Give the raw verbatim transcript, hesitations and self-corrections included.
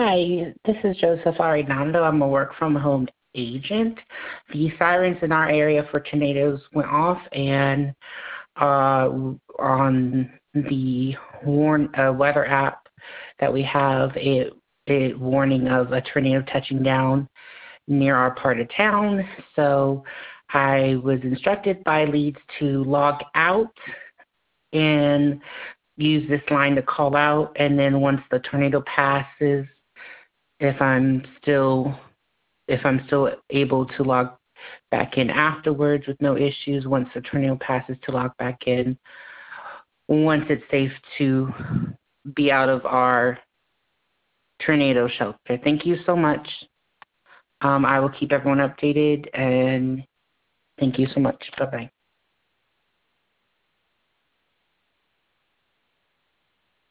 Hi, this is Joseph Arredondo. I'm a work from home agent. The sirens in our area for tornadoes went off, and uh, on the warn uh, weather app that we have, it it warning of a tornado touching down near our part of town. So I was instructed by leads to log out and use this line to call out, and then once the tornado passes, if I'm still if I'm still able to log back in afterwards with no issues, once the tornado passes, to log back in once it's safe to be out of our tornado shelter. Thank you so much. Um, I will keep everyone updated, and thank you so much. Bye-bye.